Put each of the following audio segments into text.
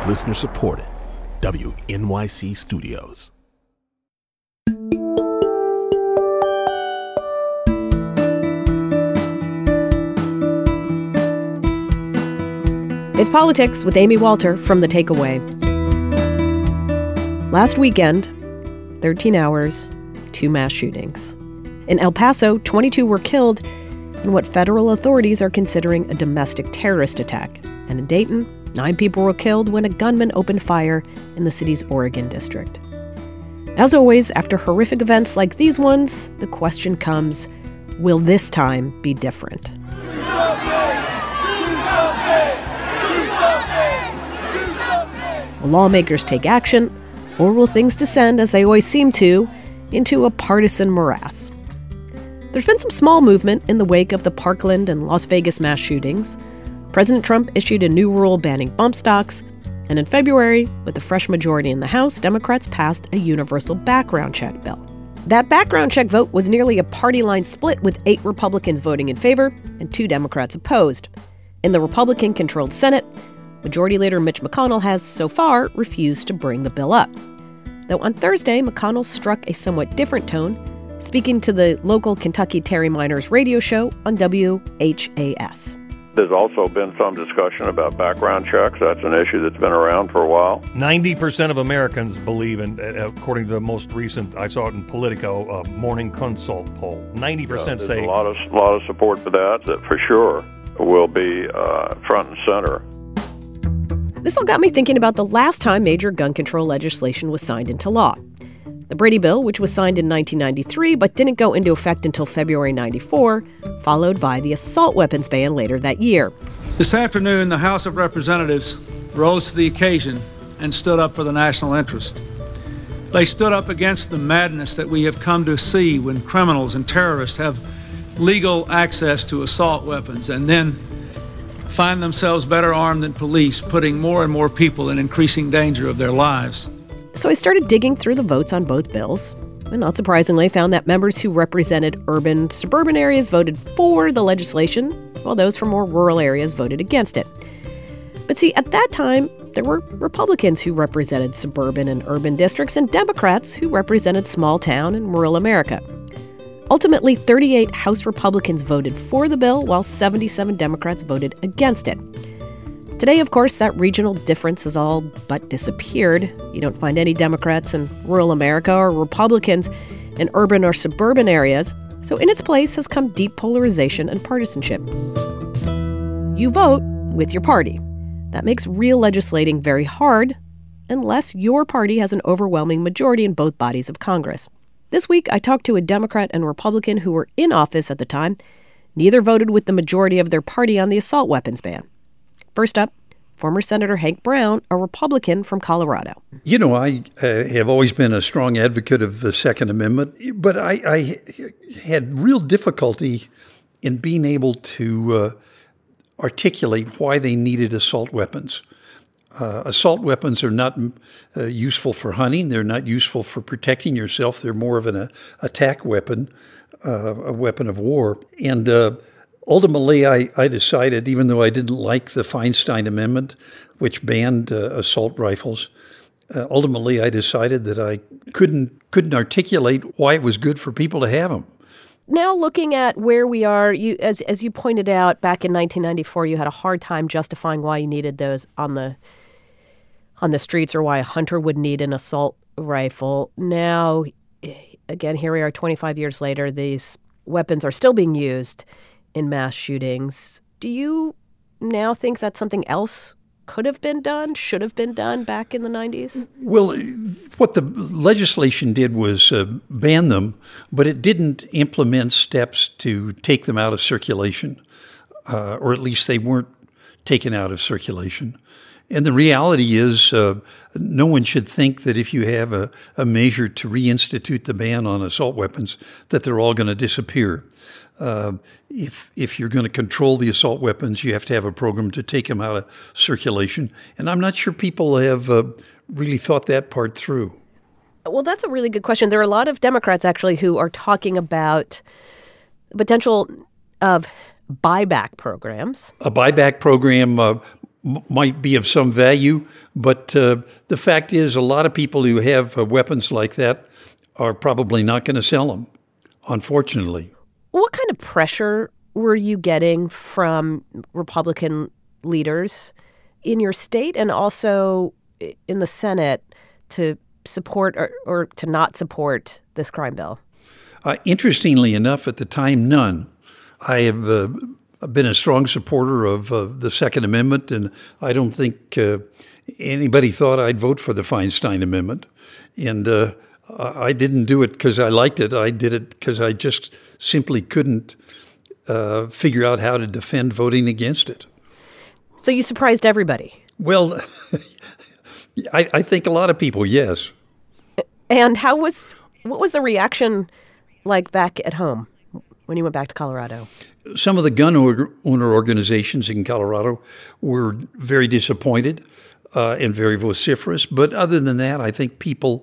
Listener supported. WNYC Studios. It's Politics with Amy Walter from The Takeaway. Last weekend, 13 hours, 2 mass shootings. In El Paso, 22 were killed in what federal authorities are considering a domestic terrorist attack. And in Dayton, 9 people were killed when a gunman opened fire in the city's Oregon district. As always, after horrific events like these ones, the question comes, will this time be different? Will lawmakers take action, or will things descend, as they always seem to, into a partisan morass? There's been some small movement in the wake of the Parkland and Las Vegas mass shootings. President Trump issued a new rule banning bump stocks, and in February, with a fresh majority in the House, Democrats passed a universal background check bill. That background check vote was nearly a party line split, with 8 Republicans voting in favor and 2 Democrats opposed. In the Republican-controlled Senate, Majority Leader Mitch McConnell has, so far, refused to bring the bill up. Though on Thursday, McConnell struck a somewhat different tone, speaking to the local Kentucky Terry Miners radio show on WHAS. There's also been some discussion about background checks. That's an issue that's been around for a while. 90% of Americans believe, and according to the most recent, I saw it in Politico, Morning Consult poll, 90% say... There's a lot of support for that for sure will be front and center. This all got me thinking about the last time major gun control legislation was signed into law. The Brady Bill, which was signed in 1993 but didn't go into effect until February 94, followed by the assault weapons ban later that year. This afternoon, the House of Representatives rose to the occasion and stood up for the national interest. They stood up against the madness that we have come to see when criminals and terrorists have legal access to assault weapons and then find themselves better armed than police, putting more and more people in increasing danger of their lives. So I started digging through the votes on both bills, and not surprisingly found that members who represented urban, suburban areas voted for the legislation, while those from more rural areas voted against it. But see, at that time, there were Republicans who represented suburban and urban districts and Democrats who represented small town and rural America. Ultimately, 38 House Republicans voted for the bill, while 77 Democrats voted against it. Today, of course, that regional difference has all but disappeared. You don't find any Democrats in rural America or Republicans in urban or suburban areas, so in its place has come deep polarization and partisanship. You vote with your party. That makes real legislating very hard, unless your party has an overwhelming majority in both bodies of Congress. This week, I talked to a Democrat and Republican who were in office at the time. Neither voted with the majority of their party on the assault weapons ban. First up, former Senator Hank Brown, a Republican from Colorado. You know, I have always been a strong advocate of the Second Amendment, but I had real difficulty in being able to articulate why they needed assault weapons. Assault weapons are not useful for hunting. They're not useful for protecting yourself. They're more of an attack weapon, a weapon of war. And ultimately, I decided, even though I didn't like the Feinstein Amendment, which banned assault rifles, ultimately I decided that I couldn't articulate why it was good for people to have them. Now looking at where we are, as you pointed out, back in 1994, you had a hard time justifying why you needed those on the streets or why a hunter would need an assault rifle. Now, again, here we are 25 years later, these weapons are still being used in mass shootings. Do you now think that something else could have been done, should have been done back in the 90s? Well, what the legislation did was ban them, but it didn't implement steps to take them out of circulation, or at least they weren't taken out of circulation. And the reality is no one should think that if you have a measure to reinstitute the ban on assault weapons, that they're all going to disappear. If you're going to control the assault weapons, you have to have a program to take them out of circulation. And I'm not sure people have really thought that part through. Well, that's a really good question. There are a lot of Democrats, actually, who are talking about the potential of buyback programs. A buyback program, might be of some value, but the fact is a lot of people who have weapons like that are probably not going to sell them, unfortunately. What kind of pressure were you getting from Republican leaders in your state and also in the Senate to support or to not support this crime bill? Interestingly enough, at the time, none. I have been a strong supporter of the Second Amendment, and I don't think anybody thought I'd vote for the Feinstein Amendment. And I didn't do it because I liked it. I did it because I just simply couldn't figure out how to defend voting against it. So you surprised everybody? Well, I think a lot of people, yes. And what was the reaction like back at home when you went back to Colorado? Some of the gun owner organizations in Colorado were very disappointed and very vociferous. But other than that, I think people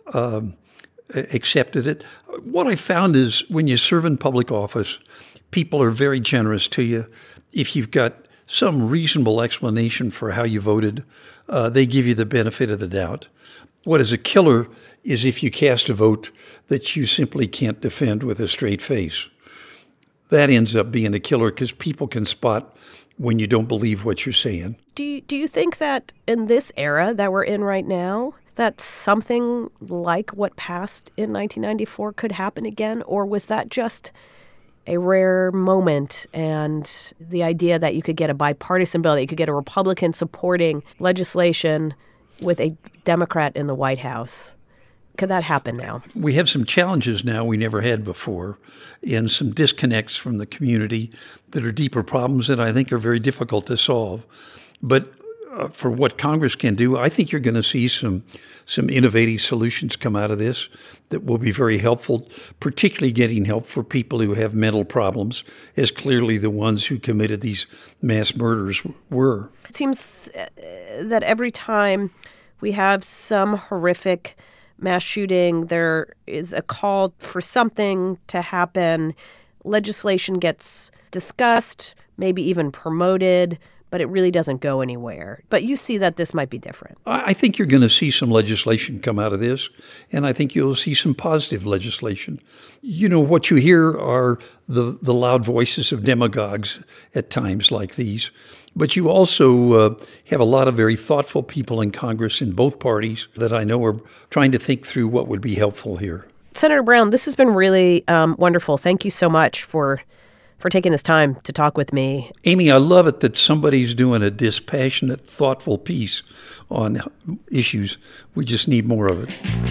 accepted it. What I found is when you serve in public office, people are very generous to you. If you've got some reasonable explanation for how you voted, they give you the benefit of the doubt. What is a killer is if you cast a vote that you simply can't defend with a straight face. That ends up being a killer because people can spot when you don't believe what you're saying. Do you think that in this era that we're in right now, that something like what passed in 1994 could happen again? Or was that just a rare moment and the idea that you could get a bipartisan bill, that you could get a Republican supporting legislation with a Democrat in the White House? Could that happen now? We have some challenges now we never had before and some disconnects from the community that are deeper problems that I think are very difficult to solve. But for what Congress can do, I think you're going to see some innovative solutions come out of this that will be very helpful, particularly getting help for people who have mental problems, as clearly the ones who committed these mass murders were. It seems that every time we have some horrific mass shooting, there is a call for something to happen. Legislation gets discussed, maybe even promoted, but it really doesn't go anywhere. But you see that this might be different. I think you're going to see some legislation come out of this, and I think you'll see some positive legislation. You know, what you hear are the loud voices of demagogues at times like these. But you also have a lot of very thoughtful people in Congress in both parties that I know are trying to think through what would be helpful here. Senator Brown, this has been really wonderful. Thank you so much for taking this time to talk with me. Amy, I love it that somebody's doing a dispassionate, thoughtful piece on issues. We just need more of it.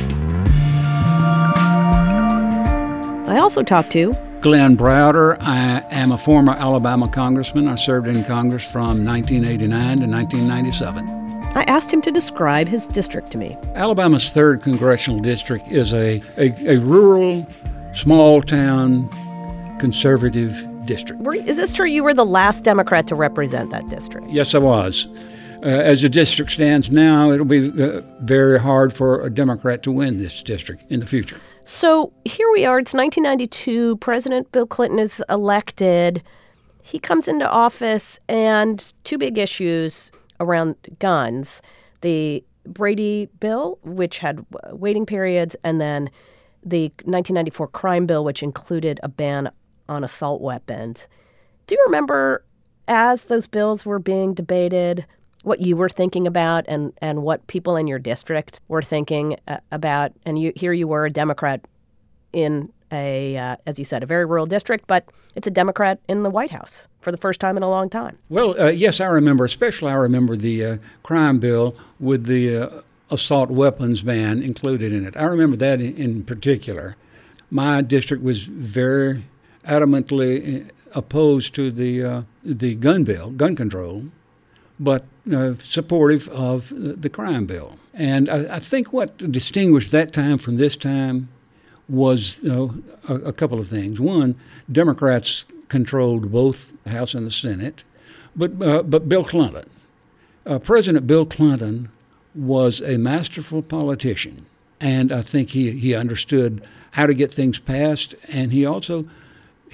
I also talked to Glenn Browder. I am a former Alabama congressman. I served in Congress from 1989 to 1997. I asked him to describe his district to me. Alabama's 3rd congressional district is a rural, small-town, conservative district. Is this true? You were the last Democrat to represent that district. Yes, I was. As the district stands now, it'll be very hard for a Democrat to win this district in the future. So here we are. It's 1992. President Bill Clinton is elected. He comes into office, and two big issues around guns: the Brady bill, which had waiting periods, and then the 1994 crime bill, which included a ban on assault weapons. Do you remember, as those bills were being debated, what you were thinking about and what people in your district were thinking about? And here you were, a Democrat in as you said, a very rural district, but it's a Democrat in the White House for the first time in a long time. Well, yes, I remember. Especially I remember the crime bill with the assault weapons ban included in it. I remember that in particular. My district was very adamantly opposed to the gun bill, gun control, but supportive of the crime bill. And I think what distinguished that time from this time was a couple of things. One, Democrats controlled both the House and the Senate, but Bill Clinton, President Bill Clinton was a masterful politician, and I think he understood how to get things passed, and he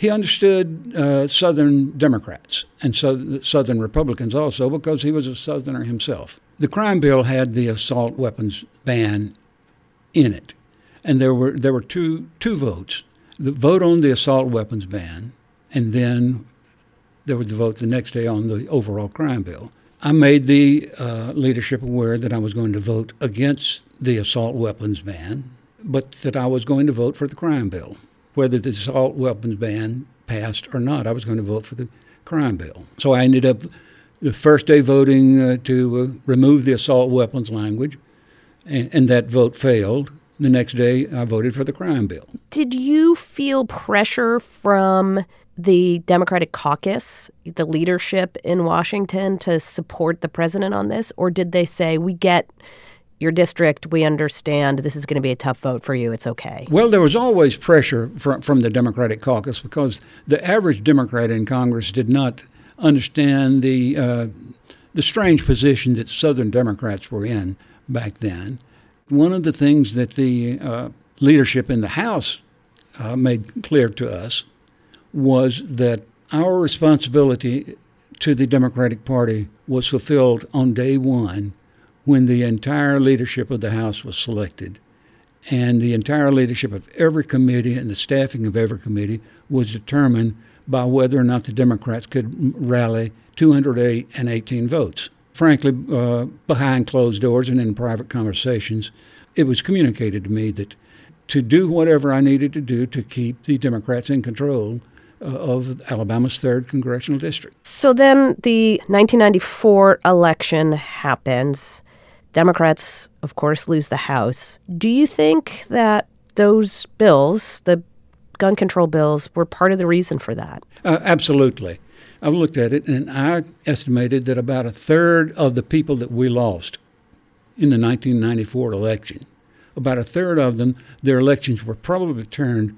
He understood Southern Democrats and Southern Republicans also, because he was a Southerner himself. The crime bill had the assault weapons ban in it, and there were two votes: the vote on the assault weapons ban, and then there was the vote the next day on the overall crime bill. I made the leadership aware that I was going to vote against the assault weapons ban, but that I was going to vote for the crime bill. Whether the assault weapons ban passed or not, I was going to vote for the crime bill. So I ended up the first day voting to remove the assault weapons language, and that vote failed. The next day, I voted for the crime bill. Did you feel pressure from the Democratic caucus, the leadership in Washington, to support the president on this? Or did they say, we get your district, we understand this is going to be a tough vote for you, it's okay? Well, there was always pressure from the Democratic caucus, because the average Democrat in Congress did not understand the strange position that Southern Democrats were in back then. One of the things that the leadership in the House made clear to us was that our responsibility to the Democratic Party was fulfilled on day one, when the entire leadership of the House was selected, and the entire leadership of every committee and the staffing of every committee was determined by whether or not the Democrats could rally 218 votes. Frankly, behind closed doors and in private conversations, it was communicated to me that to do whatever I needed to do to keep the Democrats in control of Alabama's 3rd congressional district. So then the 1994 election happens. Democrats, of course, lose the House. Do you think that those bills, the gun control bills, were part of the reason for that? Absolutely. I looked at it, and I estimated that about a third of the people that we lost in the 1994 election, about a third of them, their elections were probably turned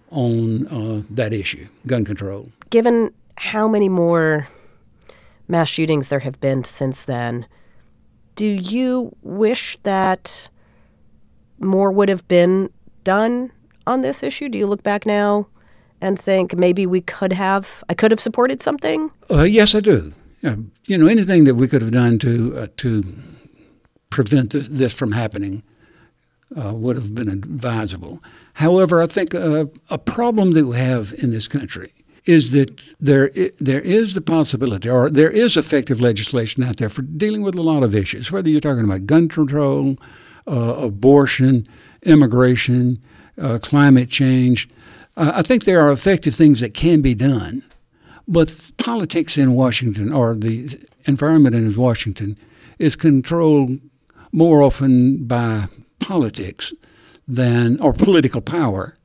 on that issue, gun control. Given how many more mass shootings there have been since then, do you wish that more would have been done on this issue? Do you look back now and think maybe I could have supported something? Yes, I do. Anything that we could have done to prevent this from happening would have been advisable. However, I think a problem that we have in this country is that there is the possibility, or there is effective legislation out there for dealing with a lot of issues, whether you're talking about gun control, abortion, immigration, climate change. I think there are effective things that can be done, but politics in Washington, or the environment in Washington, is controlled more often by politics or political power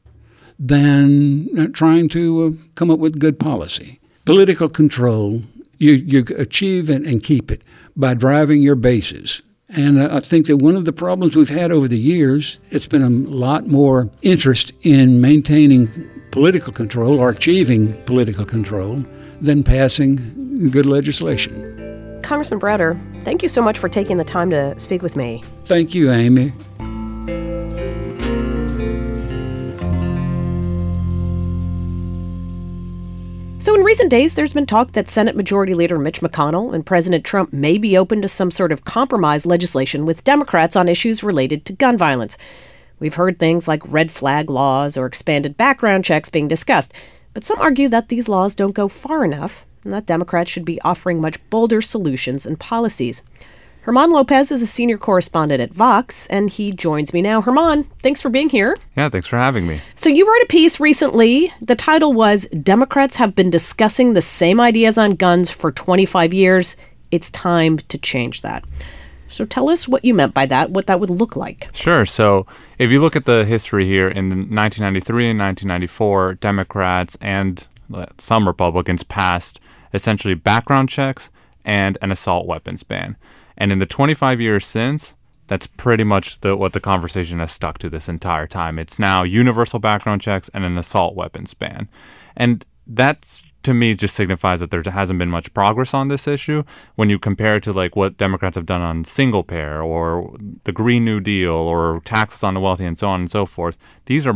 than trying to come up with good policy. Political control, you achieve and keep it by driving your bases. And I think that one of the problems we've had over the years, it's been a lot more interest in maintaining political control or achieving political control than passing good legislation. Congressman Browder, thank you so much for taking the time to speak with me. Thank you, Amy. So in recent days, there's been talk that Senate Majority Leader Mitch McConnell and President Trump may be open to some sort of compromise legislation with Democrats on issues related to gun violence. We've heard things like red flag laws or expanded background checks being discussed, but some argue that these laws don't go far enough and that Democrats should be offering much bolder solutions and policies. German Lopez is a senior correspondent at Vox, and he joins me now. German, thanks for being here. Yeah, thanks for having me. So you wrote a piece recently. The title was, Democrats have been discussing the same ideas on guns for 25 years. It's time to change that. So tell us what you meant by that, what that would look like. Sure. So if you look at the history here, in 1993 and 1994, Democrats and some Republicans passed essentially background checks and an assault weapons ban. And in the 25 years since, that's pretty much what the conversation has stuck to this entire time. It's now universal background checks and an assault weapons ban. And that's, to me, just signifies that there hasn't been much progress on this issue when you compare it to like what Democrats have done on single payer or the Green New Deal or taxes on the wealthy and so on and so forth. These are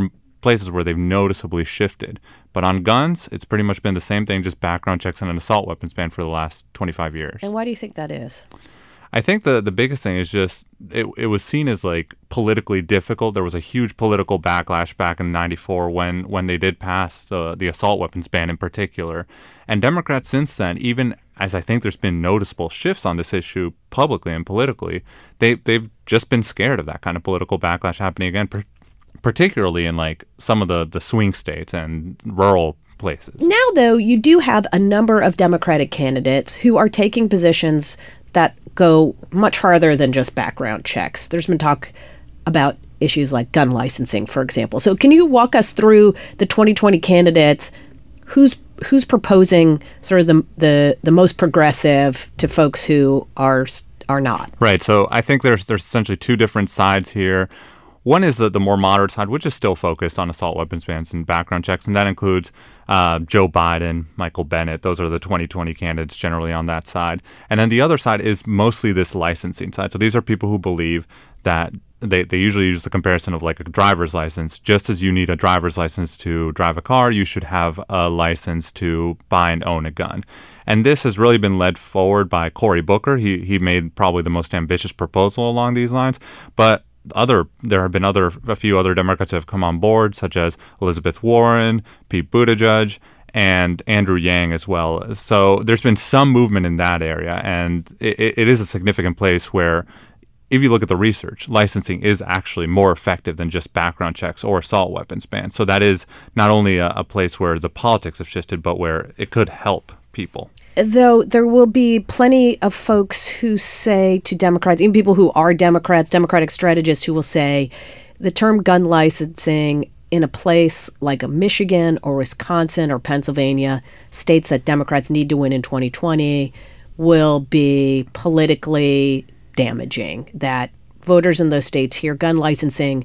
places where they've noticeably shifted. But on guns, it's pretty much been the same thing, just background checks and an assault weapons ban for the last 25 years. And why do you think that is? I think the biggest thing is just it was seen as like politically difficult. There was a huge political backlash back in '94 when they did pass the assault weapons ban in particular. And Democrats since then, even as I think there's been noticeable shifts on this issue publicly and politically, they've just been scared of that kind of political backlash happening again, particularly in like some of the swing states and rural places. Now, though, you do have a number of Democratic candidates who are taking positions that go much farther than just background checks. There's been talk about issues like gun licensing, for example. So can you walk us through the 2020 candidates? Who's proposing sort of the most progressive to folks who are not? Right. So I think there's essentially two different sides here. One is the more moderate side, which is still focused on assault weapons bans and background checks, and that includes Joe Biden, Michael Bennet. Those are the 2020 candidates generally on that side. And then the other side is mostly this licensing side. So these are people who believe that they usually use the comparison of like a driver's license. Just as you need a driver's license to drive a car, you should have a license to buy and own a gun. And this has really been led forward by Cory Booker. He made probably the most ambitious proposal along these lines. But there have been a few other Democrats who have come on board, such as Elizabeth Warren, Pete Buttigieg, and Andrew Yang as well. So there's been some movement in that area, and it is a significant place where, if you look at the research, licensing is actually more effective than just background checks or assault weapons bans. So that is not only a place where the politics have shifted, but where it could help people. Though there will be plenty of folks who say to Democrats, even people who are Democrats, Democratic strategists, who will say the term gun licensing in a place like a Michigan or Wisconsin or Pennsylvania, states that Democrats need to win in 2020, will be politically damaging. That voters in those states hear gun licensing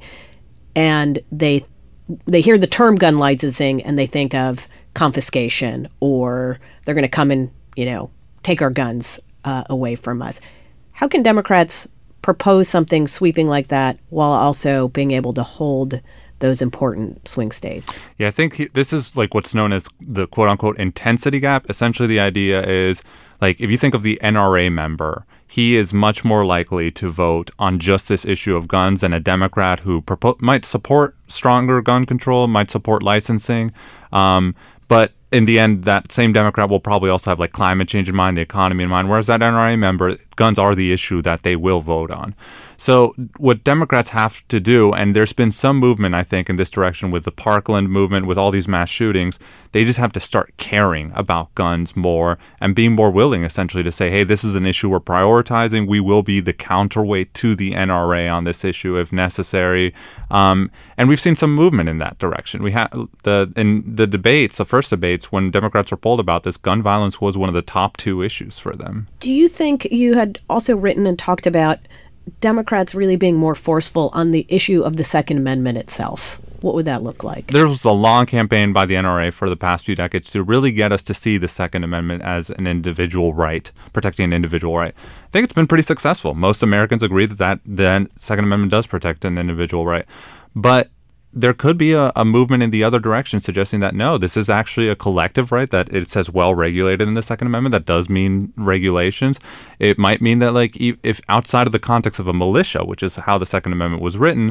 and they hear the term gun licensing and they think of confiscation, or they're going to come and, take our guns away from us. How can Democrats propose something sweeping like that while also being able to hold those important swing states? Yeah, I think this is like what's known as the quote unquote intensity gap. Essentially, the idea is like if you think of the NRA member, he is much more likely to vote on just this issue of guns than a Democrat who might support stronger gun control, might support licensing. But in the end, that same Democrat will probably also have like climate change in mind, the economy in mind, whereas that NRA member, guns are the issue that they will vote on. So what Democrats have to do, and there's been some movement, I think, in this direction with the Parkland movement, with all these mass shootings, they just have to start caring about guns more and being more willing, essentially, to say, hey, this is an issue we're prioritizing. We will be the counterweight to the NRA on this issue if necessary. And we've seen some movement in that direction. We had in the debates, the first debates, when Democrats were polled about this, gun violence was one of the top two issues for them. Do you think you had also written and talked about Democrats really being more forceful on the issue of the Second Amendment itself? What would that look like? There was a long campaign by the NRA for the past few decades to really get us to see the Second Amendment as an individual right, protecting an individual right. I think it's been pretty successful. Most Americans agree that the Second Amendment does protect an individual right. But there could be a movement in the other direction suggesting that, no, this is actually a collective right, that it says well regulated in the Second Amendment. That does mean regulations. It might mean that, like, if outside of the context of a militia, which is how the Second Amendment was written,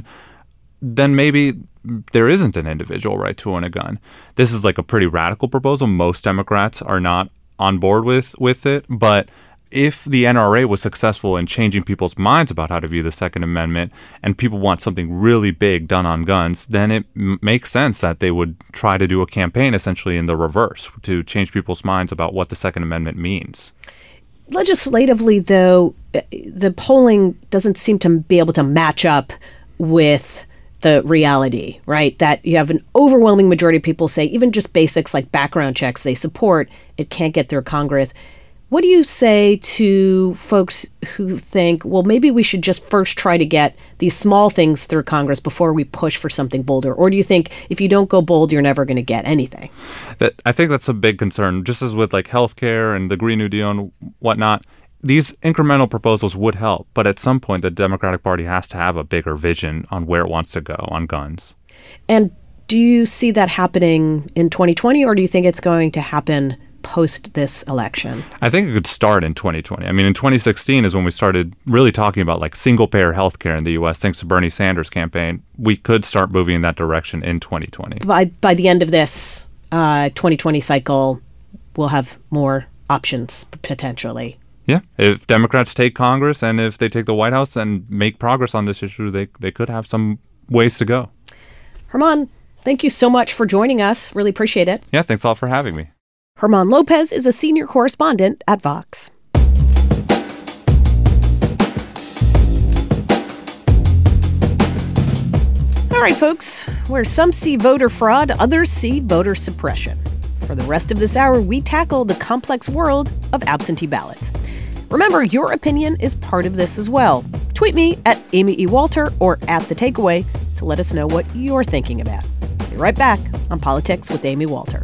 then maybe there isn't an individual right to own a gun. This is like a pretty radical proposal. Most Democrats are not on board with it, but if the NRA was successful in changing people's minds about how to view the Second Amendment, and people want something really big done on guns, then it makes sense that they would try to do a campaign essentially in the reverse to change people's minds about what the Second Amendment means. Legislatively, though, the polling doesn't seem to be able to match up with the reality, right? That you have an overwhelming majority of people say even just basics like background checks they support, it can't get through Congress. What do you say to folks who think, well, maybe we should just first try to get these small things through Congress before we push for something bolder? Or do you think if you don't go bold, you're never going to get anything? I think that's a big concern. Just as with like healthcare and the Green New Deal and whatnot, these incremental proposals would help. But at some point, the Democratic Party has to have a bigger vision on where it wants to go on guns. And Do you see that happening in 2020, or do you think it's going to happen post this election? I think it could start in 2020. I mean, in 2016 is when we started really talking about like single-payer healthcare in the U.S. Thanks to Bernie Sanders' campaign. We could start moving in that direction in 2020. By the end of this 2020 cycle, we'll have more options potentially. Yeah, if Democrats take Congress and if they take the White House and make progress on this issue, they could have some ways to go. German, thank you so much for joining us. Really appreciate it. Yeah, thanks all for having me. German Lopez is a senior correspondent at Vox. All right, folks, where some see voter fraud, others see voter suppression. For the rest of this hour, we tackle the complex world of absentee ballots. Remember, your opinion is part of this as well. Tweet me at Amy E. Walter or at The Takeaway to let us know what you're thinking about. Be right back on Politics with Amy Walter.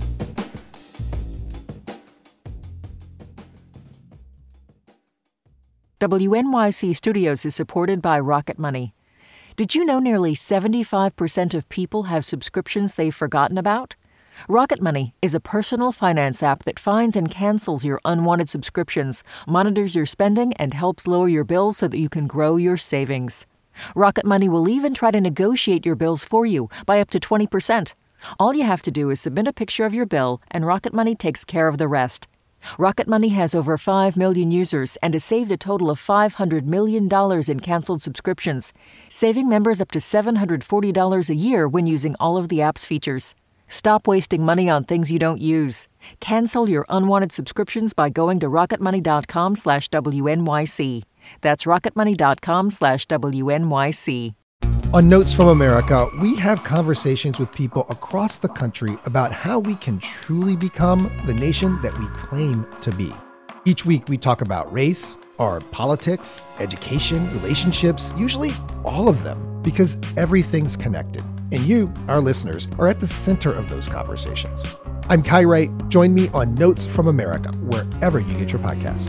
WNYC Studios is supported by Rocket Money. Did you know nearly 75% of people have subscriptions they've forgotten about? Rocket Money is a personal finance app that finds and cancels your unwanted subscriptions, monitors your spending, and helps lower your bills so that you can grow your savings. Rocket Money will even try to negotiate your bills for you by up to 20%. All you have to do is submit a picture of your bill, and Rocket Money takes care of the rest. Rocket Money has over 5 million users and has saved a total of $500 million in canceled subscriptions, saving members up to $740 a year when using all of the app's features. Stop wasting money on things you don't use. Cancel your unwanted subscriptions by going to rocketmoney.com/WNYC. That's rocketmoney.com/WNYC. On Notes from America, we have conversations with people across the country about how we can truly become the nation that we claim to be. Each week, we talk about race, our politics, education, relationships, usually all of them, because everything's connected. And you, our listeners, are at the center of those conversations. I'm Kai Wright. Join me on Notes from America, wherever you get your podcasts.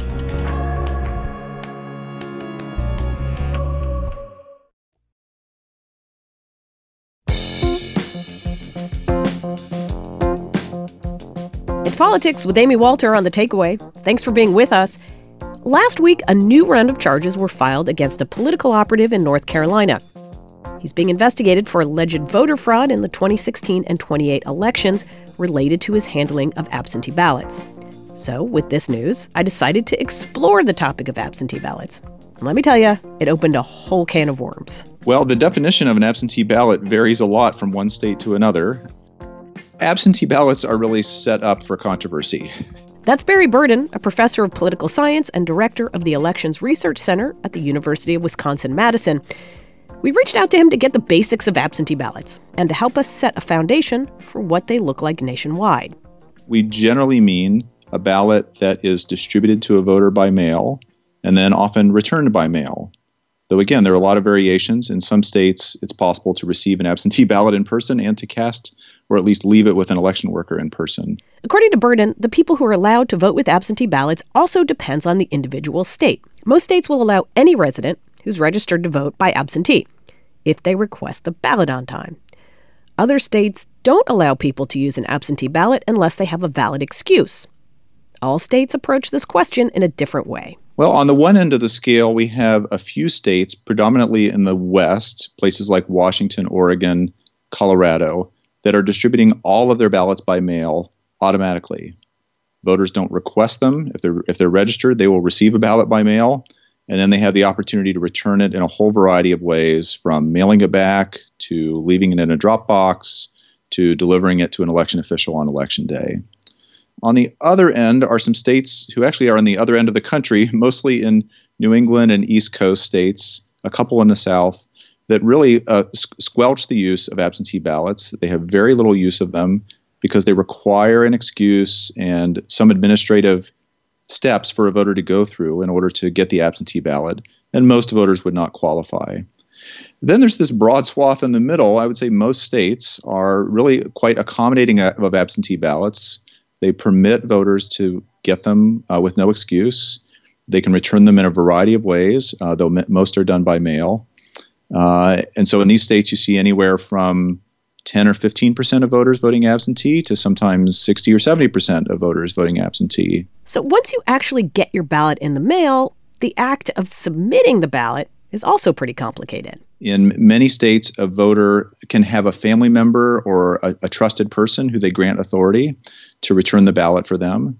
It's Politics with Amy Walter on The Takeaway. Thanks for being with us. Last week, a new round of charges were filed against a political operative in North Carolina. He's being investigated for alleged voter fraud in the 2016 and 2028 elections related to his handling of absentee ballots. So, with this news, I decided to explore the topic of absentee ballots. And let me tell you, it opened a whole can of worms. Well, the definition of an absentee ballot varies a lot from one state to another. Absentee ballots are really set up for controversy. That's Barry Burden, a professor of political science and director of the Elections Research Center at the University of Wisconsin-Madison. We reached out to him to get the basics of absentee ballots and to help us set a foundation for what they look like nationwide. We generally mean a ballot that is distributed to a voter by mail and then often returned by mail. Though again, there are a lot of variations. In some states, it's possible to receive an absentee ballot in person and to cast or at least leave it with an election worker in person. According to Burden, the people who are allowed to vote with absentee ballots also depends on the individual state. Most states will allow any resident who's registered to vote by absentee if they request the ballot on time. Other states don't allow people to use an absentee ballot unless they have a valid excuse. All states approach this question in a different way. Well, on the one end of the scale, we have a few states, predominantly in the West, places like Washington, Oregon, Colorado, that are distributing all of their ballots by mail automatically. Voters don't request them. If they're registered, they will receive a ballot by mail, and then they have the opportunity to return it in a whole variety of ways, from mailing it back to leaving it in a drop box to delivering it to an election official on Election Day. On the other end are some states who actually are on the other end of the country, mostly in New England and East Coast states, a couple in the South, that really squelch the use of absentee ballots. They have very little use of them because they require an excuse and some administrative steps for a voter to go through in order to get the absentee ballot, and most voters would not qualify. Then there's this broad swath in the middle. I would say most states are really quite accommodating of absentee ballots. They permit voters to get them with no excuse. They can return them in a variety of ways, though most are done by mail. And so in these states, you see anywhere from 10 or 15% of voters voting absentee to sometimes 60 or 70% of voters voting absentee. So once you actually get your ballot in the mail, the act of submitting the ballot is also pretty complicated. In many states, a voter can have a family member or a trusted person who they grant authority to return the ballot for them.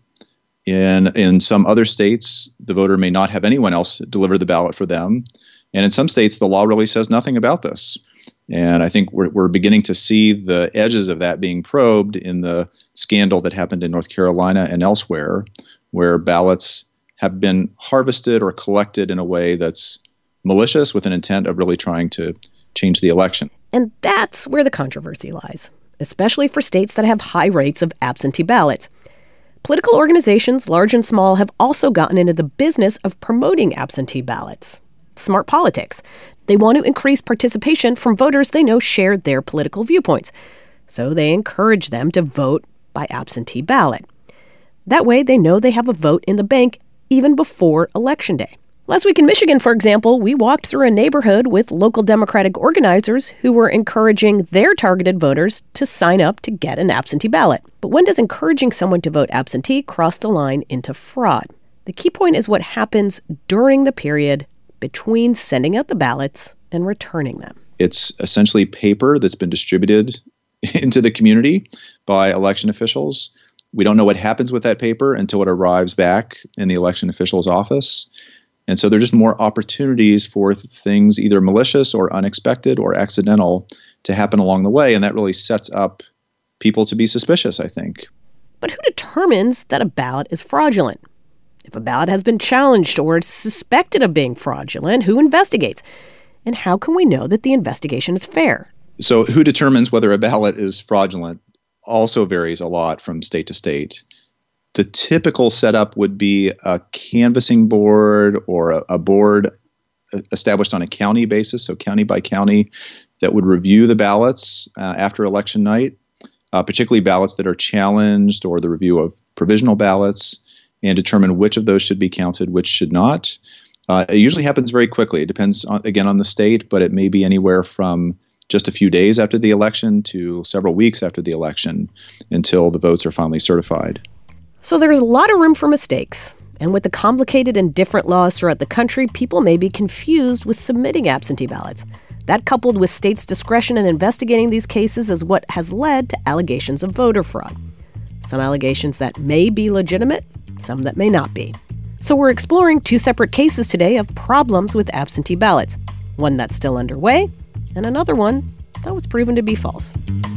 In some other states, the voter may not have anyone else deliver the ballot for them. And in some states, the law really says nothing about this. And I think we're beginning to see the edges of that being probed in the scandal that happened in North Carolina and elsewhere, where ballots have been harvested or collected in a way that's malicious with an intent of really trying to change the election. And that's where the controversy lies, especially for states that have high rates of absentee ballots. Political organizations, large and small, have also gotten into the business of promoting absentee ballots. Smart politics. They want to increase participation from voters they know share their political viewpoints, so they encourage them to vote by absentee ballot. That way, they know they have a vote in the bank even before Election Day. Last week in Michigan, for example, we walked through a neighborhood with local Democratic organizers who were encouraging their targeted voters to sign up to get an absentee ballot. But when does encouraging someone to vote absentee cross the line into fraud? The key point is what happens during the period between sending out the ballots and returning them. It's essentially paper that's been distributed into the community by election officials. We don't know what happens with that paper until it arrives back in the election official's office. And so there are just more opportunities for things either malicious or unexpected or accidental to happen along the way. And that really sets up people to be suspicious, I think. But who determines that a ballot is fraudulent? If a ballot has been challenged or is suspected of being fraudulent, who investigates? And how can we know that the investigation is fair? So who determines whether a ballot is fraudulent also varies a lot from state to state. The typical setup would be a canvassing board or a board established on a county basis, so county by county, that would review the ballots after election night, particularly ballots that are challenged or the review of provisional ballots, and determine which of those should be counted, which should not. It usually happens very quickly. It depends, again, on the state, but it may be anywhere from just a few days after the election to several weeks after the election until the votes are finally certified. So there's a lot of room for mistakes. And with the complicated and different laws throughout the country, people may be confused with submitting absentee ballots. That, coupled with states' discretion in investigating these cases, is what has led to allegations of voter fraud. Some allegations that may be legitimate, some that may not be. So we're exploring two separate cases today of problems with absentee ballots. One that's still underway, and another one that was proven to be false.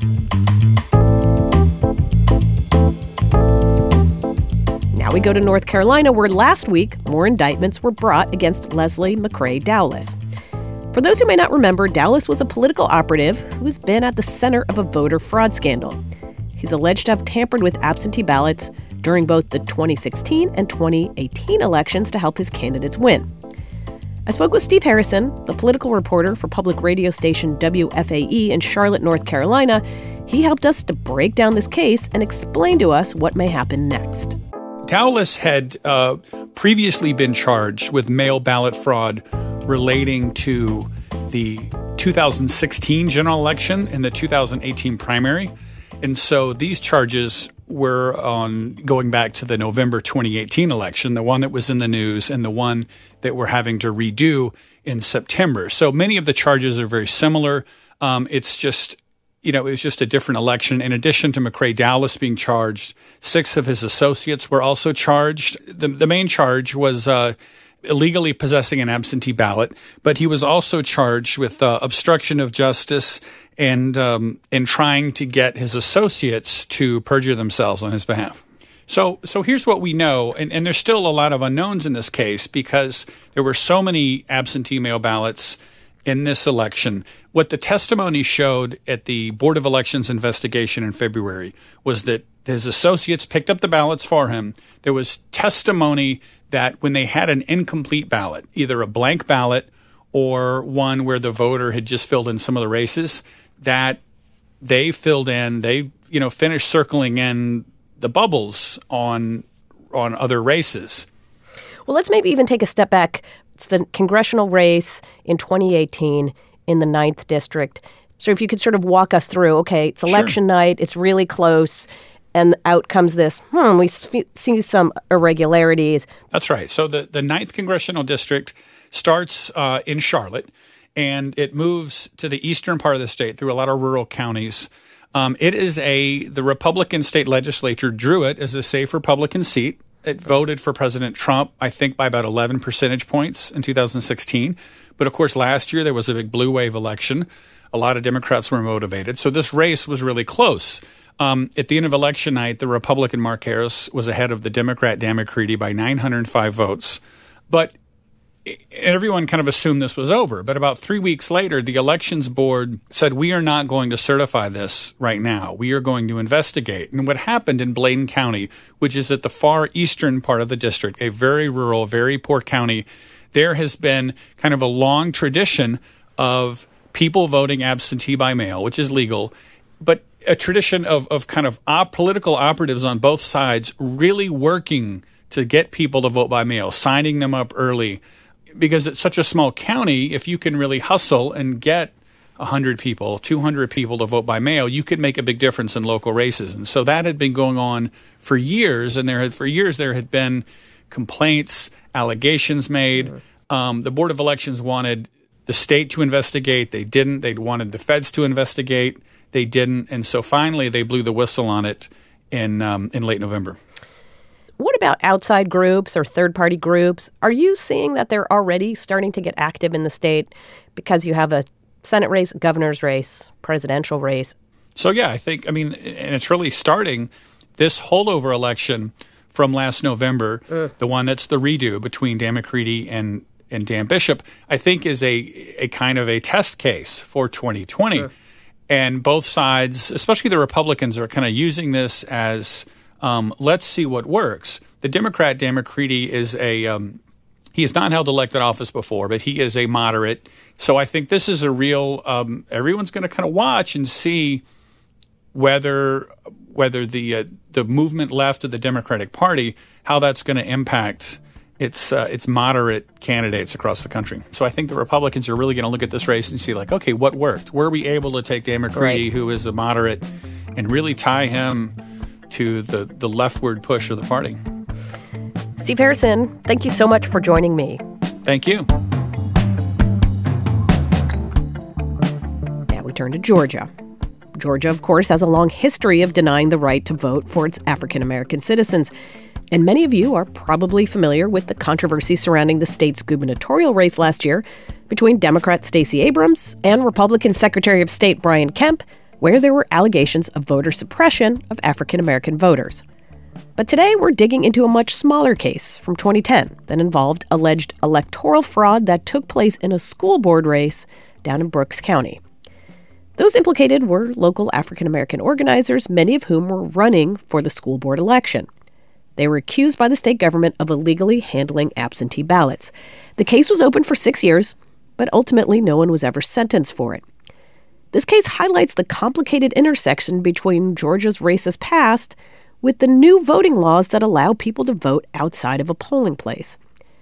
Now we go to North Carolina, where last week more indictments were brought against Leslie McCrae Dowless. For those who may not remember, Dowless was a political operative who has been at the center of a voter fraud scandal. He's alleged to have tampered with absentee ballots during both the 2016 and 2018 elections to help his candidates win. I spoke with Steve Harrison, the political reporter for public radio station WFAE in Charlotte, North Carolina. He helped us to break down this case and explain to us what may happen next. Dowless had previously been charged with mail ballot fraud relating to the 2016 general election and the 2018 primary. And so these charges were on going back to the November 2018 election, the one that was in the news and the one that we're having to redo in September. So many of the charges are very similar. It's just, it was just a different election. In addition to McCrae Dowless being charged, 6 of his associates were also charged. The main charge was illegally possessing an absentee ballot, but he was also charged with obstruction of justice and trying to get his associates to perjure themselves on his behalf. So here's what we know, and there's still a lot of unknowns in this case because there were so many absentee mail ballots in this election. What the testimony showed at the Board of Elections investigation in February was that his associates picked up the ballots for him. There was testimony that when they had an incomplete ballot, either a blank ballot or one where the voter had just filled in some of the races, that they filled in, they finished circling in the bubbles on other races. Well, let's maybe even take a step back. It's the congressional race in 2018 in the 9th District. So if you could sort of walk us through, okay, it's election night, it's really close, and out comes this, we see some irregularities. That's right. So the 9th Congressional District starts in Charlotte, and it moves to the eastern part of the state through a lot of rural counties. It is the Republican state legislature drew it as a safe Republican seat. It voted for President Trump, I think, by about 11 percentage points in 2016. But of course, last year there was a big blue wave election. A lot of Democrats were motivated. So this race was really close. At the end of election night, the Republican Mark Harris was ahead of the Democrat Dan McCready by 905 votes. But everyone kind of assumed this was over. But about 3 weeks later, the elections board said, we are not going to certify this right now. We are going to investigate. And what happened in Bladen County, which is at the far eastern part of the district, a very rural, very poor county, there has been kind of a long tradition of people voting absentee by mail, which is legal, but a tradition of kind of political operatives on both sides really working to get people to vote by mail, signing them up early. Because it's such a small county, if you can really hustle and get 100 people, 200 people to vote by mail, you could make a big difference in local races. And so that had been going on for years, and there had been complaints, allegations made. The Board of Elections wanted the state to investigate. They didn't. They wanted the feds to investigate. They didn't. And so finally they blew the whistle on it in late November. What about outside groups or third-party groups? Are you seeing that they're already starting to get active in the state because you have a Senate race, a governor's race, presidential race? So, yeah, and it's really starting this holdover election from last November, the one that's the redo between Dan McCready and Dan Bishop, I think is a kind of a test case for 2020. And both sides, especially the Republicans, are kind of using this as let's see what works. The Democrat, Dan McCready, he has not held elected office before, but he is a moderate. So I think this is a real, everyone's going to kind of watch and see whether the movement left of the Democratic Party, how that's going to impact its moderate candidates across the country. So I think the Republicans are really going to look at this race and see, like, okay, what worked? Were we able to take Dan McCready, who is a moderate, and really tie him to the leftward push of the party? Steve Harrison, thank you so much for joining me. Thank you. Now we turn to Georgia. Georgia, of course, has a long history of denying the right to vote for its African-American citizens. And many of you are probably familiar with the controversy surrounding the state's gubernatorial race last year between Democrat Stacey Abrams and Republican Secretary of State Brian Kemp, where there were allegations of voter suppression of African-American voters. But today we're digging into a much smaller case from 2010 that involved alleged electoral fraud that took place in a school board race down in Brooks County. Those implicated were local African-American organizers, many of whom were running for the school board election. They were accused by the state government of illegally handling absentee ballots. The case was open for 6 years, but ultimately no one was ever sentenced for it. This case highlights the complicated intersection between Georgia's racist past with the new voting laws that allow people to vote outside of a polling place.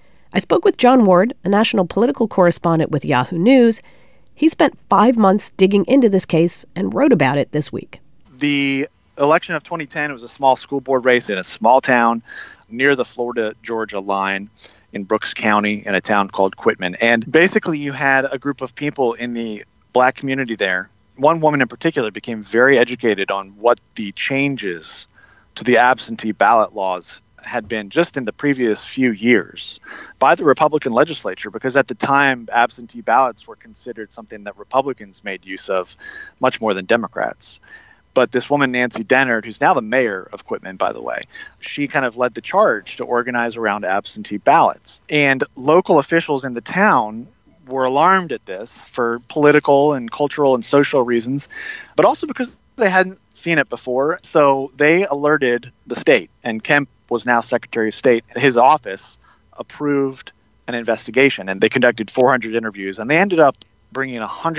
I spoke with John Ward, a national political correspondent with Yahoo News. He spent 5 months digging into this case and wrote about it this week. The election of 2010 was a small school board race in a small town near the Florida-Georgia line in Brooks County in a town called Quitman. And basically you had a group of people in the Black community there. One woman in particular became very educated on what the changes to the absentee ballot laws had been just in the previous few years by the Republican legislature, because at the time absentee ballots were considered something that Republicans made use of much more than Democrats. But this woman, Nancy Dennard, who's now the mayor of Quitman, by the way, she kind of led the charge to organize around absentee ballots. And local officials in the town were alarmed at this for political and cultural and social reasons, but also because they hadn't seen it before. So they alerted the state, and Kemp was now Secretary of State. His office approved an investigation, and they conducted 400 interviews, and they ended up bringing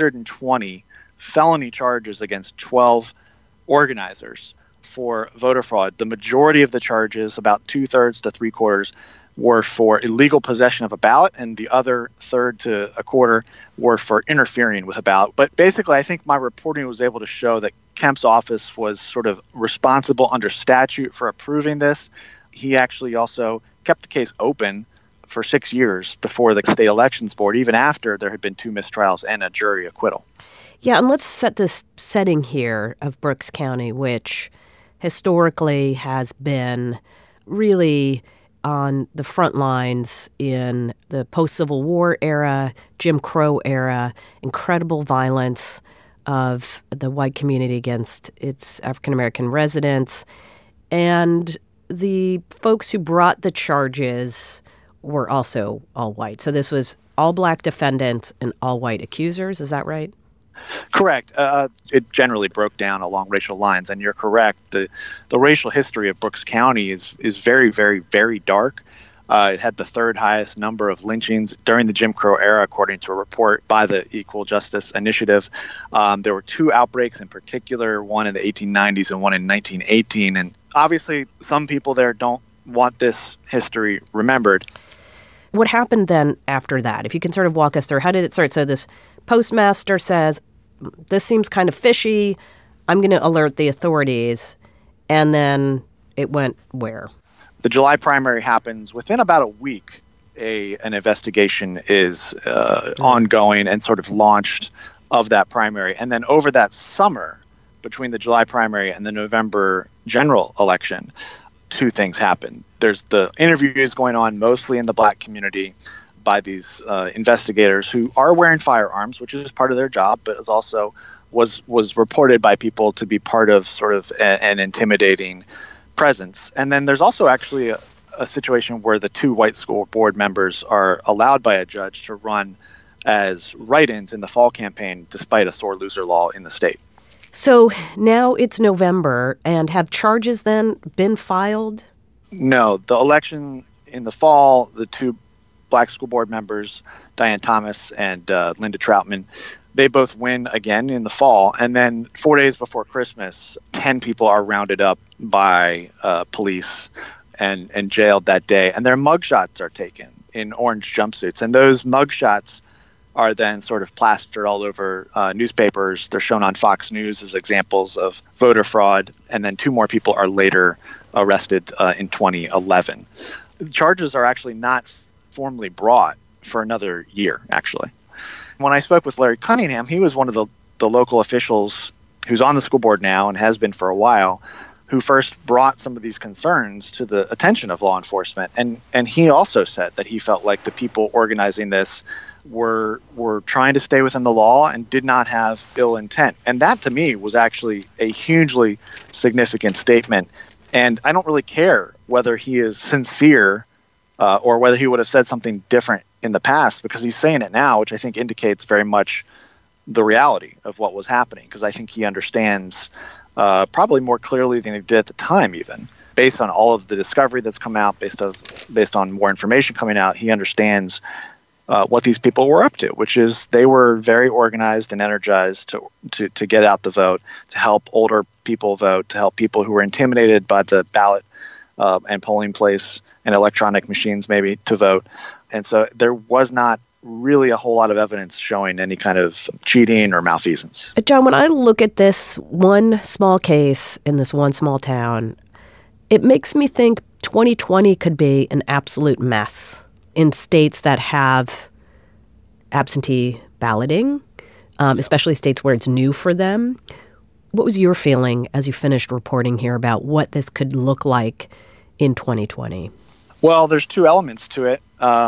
120 felony charges against 12 organizers for voter fraud. The majority of the charges, about 2/3 to 3/4, were for illegal possession of a ballot, and the other third to a quarter were for interfering with a ballot. But basically, I think my reporting was able to show that Kemp's office was sort of responsible under statute for approving this. He actually also kept the case open for 6 years before the state elections board, even after there had been 2 mistrials and a jury acquittal. Yeah, and let's set this setting here of Brooks County, which historically has been really on the front lines in the post-Civil War era, Jim Crow era, incredible violence of the white community against its African-American residents. And the folks who brought the charges were also all white. So this was all black defendants and all white accusers. Is that right? Correct. It generally broke down along racial lines, and you're correct. The racial history of Brooks County is very, very, very dark. It had the third highest number of lynchings during the Jim Crow era, according to a report by the Equal Justice Initiative. There were 2 outbreaks in particular, one in the 1890s and one in 1918. And obviously, some people there don't want this history remembered. What happened then after that? If you can sort of walk us through, how did it start? So this postmaster says, this seems kind of fishy. I'm going to alert the authorities. And then it went where? The July primary happens within about a week. An investigation is ongoing and sort of launched of that primary. And then over that summer, between the July primary and the November general election, 2 things happen. There's the interviews going on mostly in the black community by these investigators who are wearing firearms, which is part of their job, but is also was reported by people to be part of sort of an intimidating presence. And then there's also actually a situation where the 2 white school board members are allowed by a judge to run as write-ins in the fall campaign, despite a sore loser law in the state. So now it's November, and have charges then been filed? No, the election in the fall, the 2 black school board members, Diane Thomas and Linda Troutman, they both win again in the fall. And then 4 days before Christmas, 10 people are rounded up by police and jailed that day. And their mugshots are taken in orange jumpsuits. And those mugshots are then sort of plastered all over newspapers. They're shown on Fox News as examples of voter fraud. And then 2 more people are later arrested in 2011. The charges are actually not formally brought for another year, actually. When I spoke with Larry Cunningham, he was one of the local officials who's on the school board now and has been for a while, who first brought some of these concerns to the attention of law enforcement. And he also said that he felt like the people organizing this were trying to stay within the law and did not have ill intent. And that, to me, was actually a hugely significant statement. And I don't really care whether he is sincere or whether he would have said something different in the past, because he's saying it now, which I think indicates very much the reality of what was happening, because I think he understands probably more clearly than he did at the time, even based on all of the discovery that's come out, based on more information coming out. He understands what these people were up to, which is they were very organized and energized to get out the vote, to help older people vote, to help people who were intimidated by the ballot and polling place and electronic machines maybe to vote. And so there was not really a whole lot of evidence showing any kind of cheating or malfeasance. John, when I look at this one small case in this one small town, it makes me think 2020 could be an absolute mess in states that have absentee balloting, especially states where it's new for them. What was your feeling as you finished reporting here about what this could look like in 2020? Well, there's 2 elements to it.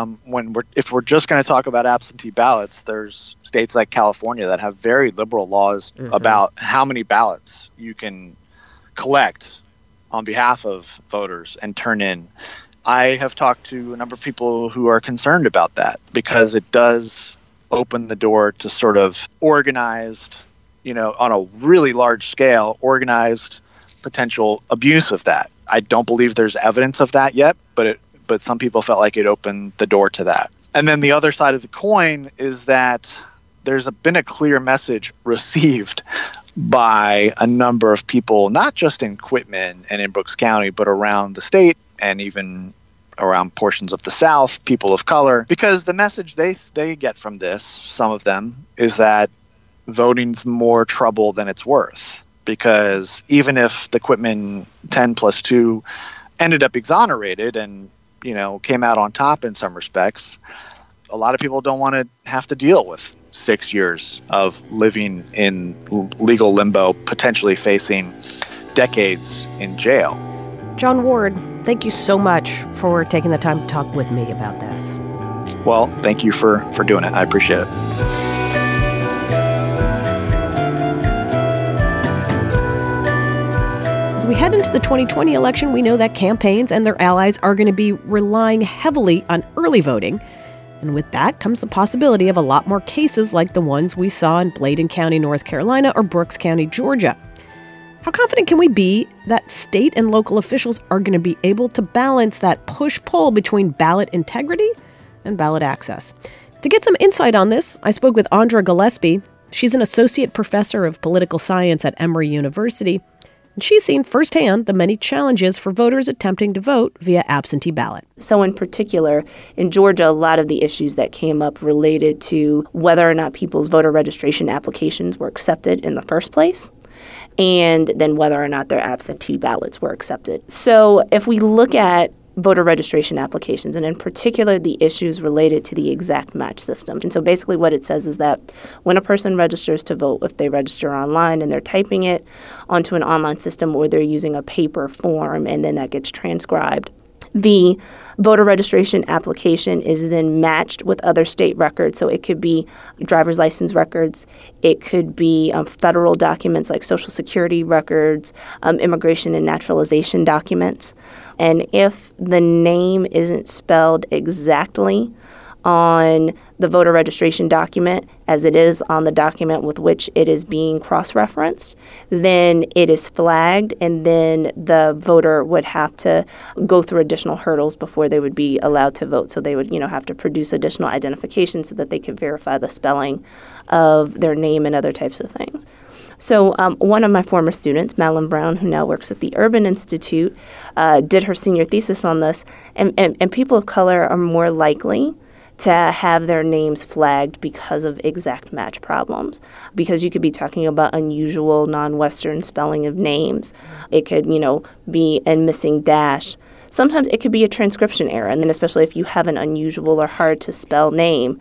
If we're just going to talk about absentee ballots, there's states like California that have very liberal laws about how many ballots you can collect on behalf of voters and turn in. I have talked to a number of people who are concerned about that, because it does open the door to sort of organized, on a really large scale, organized potential abuse of that. I don't believe there's evidence of that yet, but some people felt like it opened the door to that. And then the other side of the coin is that there's been a clear message received by a number of people, not just in Quitman and in Brooks County, but around the state and even around portions of the South, people of color, because the message they get from this, some of them, is that voting's more trouble than it's worth. Because even if the Quitman 10+2 ended up exonerated and, came out on top in some respects, a lot of people don't want to have to deal with 6 years of living in legal limbo, potentially facing decades in jail. John Ward, thank you so much for taking the time to talk with me about this. Well, thank you for doing it. I appreciate it. As we head into the 2020 election, we know that campaigns and their allies are going to be relying heavily on early voting. And with that comes the possibility of a lot more cases like the ones we saw in Bladen County, North Carolina, or Brooks County, Georgia. How confident can we be that state and local officials are going to be able to balance that push-pull between ballot integrity and ballot access? To get some insight on this, I spoke with Andra Gillespie. She's an associate professor of political science at Emory University. And she's seen firsthand the many challenges for voters attempting to vote via absentee ballot. So in particular, in Georgia, a lot of the issues that came up related to whether or not people's voter registration applications were accepted in the first place, and then whether or not their absentee ballots were accepted. So if we look at voter registration applications, and in particular the issues related to the exact match system. And so basically what it says is that when a person registers to vote, if they register online and they're typing it onto an online system or they're using a paper form and then that gets transcribed, the voter registration application is then matched with other state records. So it could be driver's license records. It could be federal documents like Social Security records, immigration and naturalization documents. And if the name isn't spelled exactly on the voter registration document as it is on the document with which it is being cross-referenced, then it is flagged, and then the voter would have to go through additional hurdles before they would be allowed to vote. So they would, have to produce additional identification so that they could verify the spelling of their name and other types of things. So one of my former students, Madeline Brown, who now works at the Urban Institute, did her senior thesis on this, and people of color are more likely to have their names flagged because of exact match problems, because you could be talking about unusual non-Western spelling of names. It could, be a missing dash. Sometimes it could be a transcription error, and then especially if you have an unusual or hard to spell name.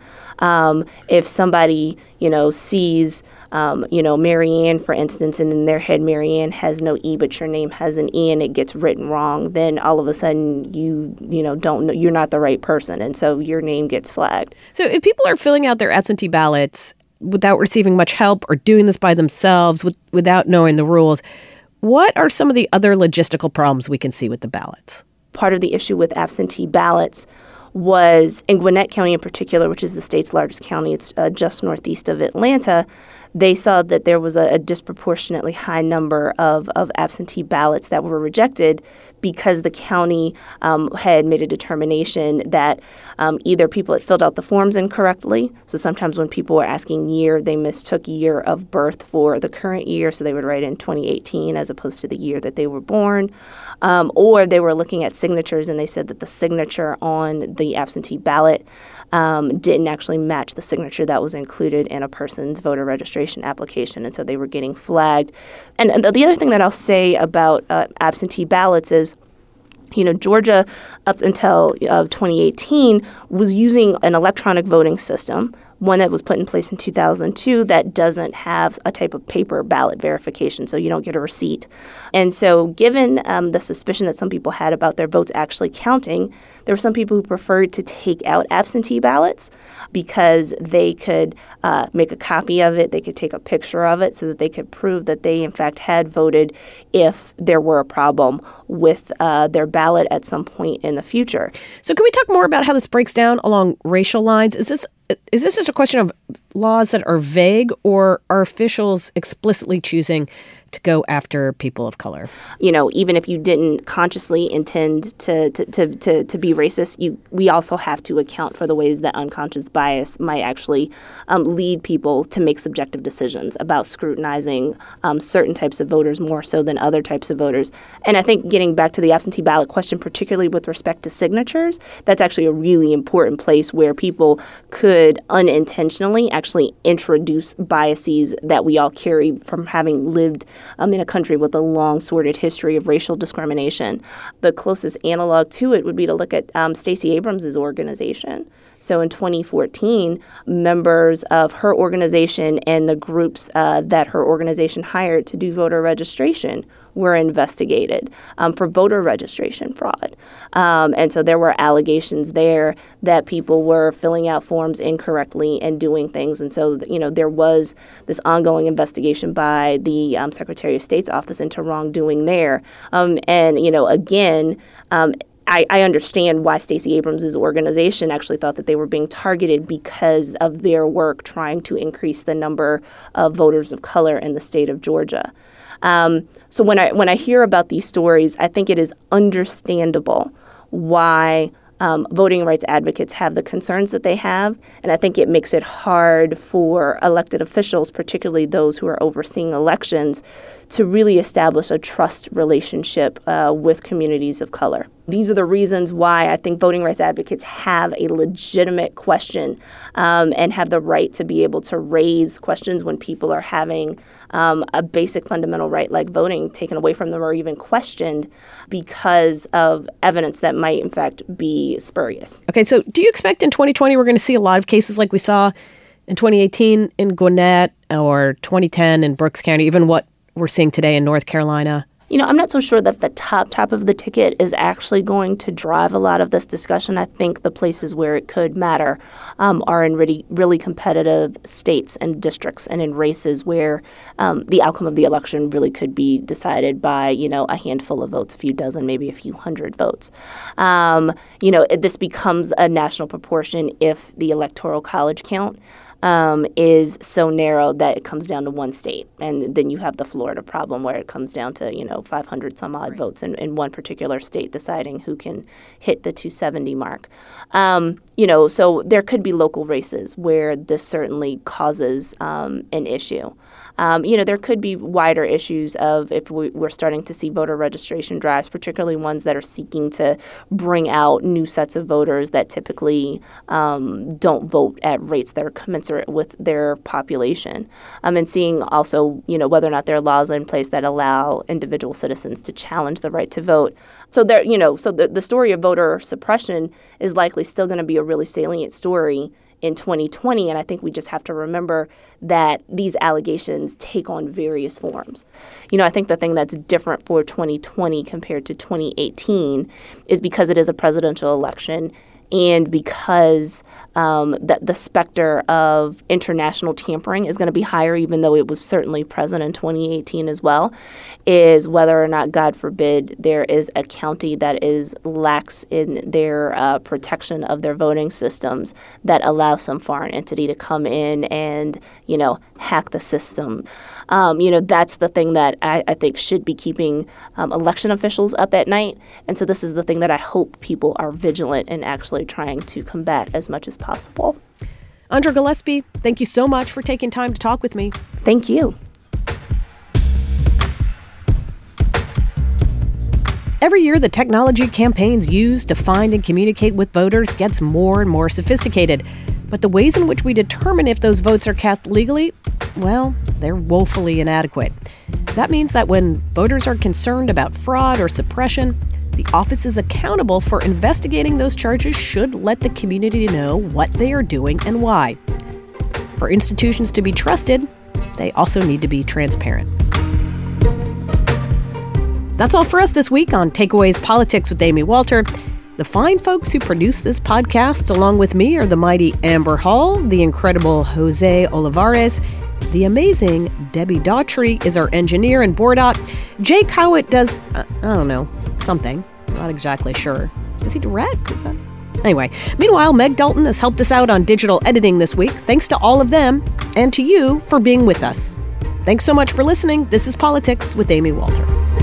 If somebody, sees, Marianne, for instance, and in their head Marianne has no E, but your name has an E and it gets written wrong, then all of a sudden you don't know, you're not the right person, and so your name gets flagged. So if people are filling out their absentee ballots without receiving much help or doing this by themselves without knowing the rules, what are some of the other logistical problems we can see with the ballots? Part of the issue with absentee ballots was in Gwinnett County in particular, which is the state's largest county. It's just northeast of Atlanta. They saw that there was a disproportionately high number of absentee ballots that were rejected because the county had made a determination that either people had filled out the forms incorrectly. So sometimes when people were asking year, they mistook year of birth for the current year. So they would write in 2018 as opposed to the year that they were born. Or they were looking at signatures and they said that the signature on the absentee ballot didn't actually match the signature that was included in a person's voter registration application, and so they were getting flagged. And the other thing that I'll say about absentee ballots is, Georgia, up until 2018, was using an electronic voting system, one that was put in place in 2002 that doesn't have a type of paper ballot verification, so you don't get a receipt. And so given the suspicion that some people had about their votes actually counting, there were some people who preferred to take out absentee ballots because they could make a copy of it, they could take a picture of it so that they could prove that they in fact had voted if there were a problem with their ballot at some point in the future. So can we talk more about how this breaks down along racial lines? Is this just a question of laws that are vague, or are officials explicitly choosing to go after people of color. You know, even if you didn't consciously intend to be racist, we also have to account for the ways that unconscious bias might actually lead people to make subjective decisions about scrutinizing certain types of voters more so than other types of voters. And I think getting back to the absentee ballot question, particularly with respect to signatures, that's actually a really important place where people could unintentionally actually introduce biases that we all carry from having lived in a country with a long, sordid history of racial discrimination. The closest analog to it would be to look at Stacey Abrams' organization. So in 2014, members of her organization and the groups that her organization hired to do voter registration were investigated for voter registration fraud. And so there were allegations there that people were filling out forms incorrectly and doing things. And so, you know, there was this ongoing investigation by the Secretary of State's office into wrongdoing there. And, you know, again, I understand why Stacey Abrams' organization actually thought that they were being targeted because of their work trying to increase the number of voters of color in the state of Georgia. So when I hear about these stories, I think it is understandable why voting rights advocates have the concerns that they have, and I think it makes it hard for elected officials, particularly those who are overseeing elections, to really establish a trust relationship with communities of color. These are the reasons why I think voting rights advocates have a legitimate question and have the right to be able to raise questions when people are having a basic fundamental right like voting taken away from them or even questioned because of evidence that might, in fact, be spurious. Okay, so do you expect in 2020 we're going to see a lot of cases like we saw in 2018 in Gwinnett or 2010 in Brooks County, even what we're seeing today in North Carolina? You know, I'm not so sure that the top of the ticket is actually going to drive a lot of this discussion. I think the places where it could matter are in really competitive states and districts and in races where the outcome of the election really could be decided by, you know, a handful of votes, a few dozen, maybe a few hundred votes. You know, this becomes a national proportion if the Electoral College count is so narrow that it comes down to one state. And then you have the Florida problem where it comes down to, you know, 500 some odd votes in one particular state deciding who can hit the 270 mark. You know, so there could be local races where this certainly causes an issue. You know, there could be wider issues of if we're starting to see voter registration drives, particularly ones that are seeking to bring out new sets of voters that typically don't vote at rates that are commensurate with their population. And seeing also, you know, whether or not there are laws in place that allow individual citizens to challenge the right to vote. So there, you know, so the story of voter suppression is likely still going to be a really salient story in 2020, and I think we just have to remember that these allegations take on various forms. You know, I think the thing that's different for 2020 compared to 2018 is because it is a presidential election and because the specter of international tampering is going to be higher, even though it was certainly present in 2018 as well, is whether or not, God forbid, there is a county that is lax in their protection of their voting systems that allow some foreign entity to come in and, you know, hack the system. You know, that's the thing that I think should be keeping election officials up at night. And so this is the thing that I hope people are vigilant in actually trying to combat as much as possible. Andra Gillespie, thank you so much for taking time to talk with me. Thank you. Every year, the technology campaigns used to find and communicate with voters gets more and more sophisticated. But the ways in which we determine if those votes are cast legally, well, they're woefully inadequate. That means that when voters are concerned about fraud or suppression, the office is accountable for investigating those charges should let the community know what they are doing and why. For institutions to be trusted, they also need to be transparent. That's all for us this week on Takeaways Politics with Amy Walter. The fine folks who produce this podcast along with me are the mighty Amber Hall, the incredible Jose Olivares, the amazing Debbie Daughtry is our engineer and board op. Jake Howitt does, I don't know, something. Not exactly sure. Does he direct? Is that? Anyway, meanwhile, Meg Dalton has helped us out on digital editing this week. Thanks to all of them and to you for being with us. Thanks so much for listening. This is Politics with Amy Walter.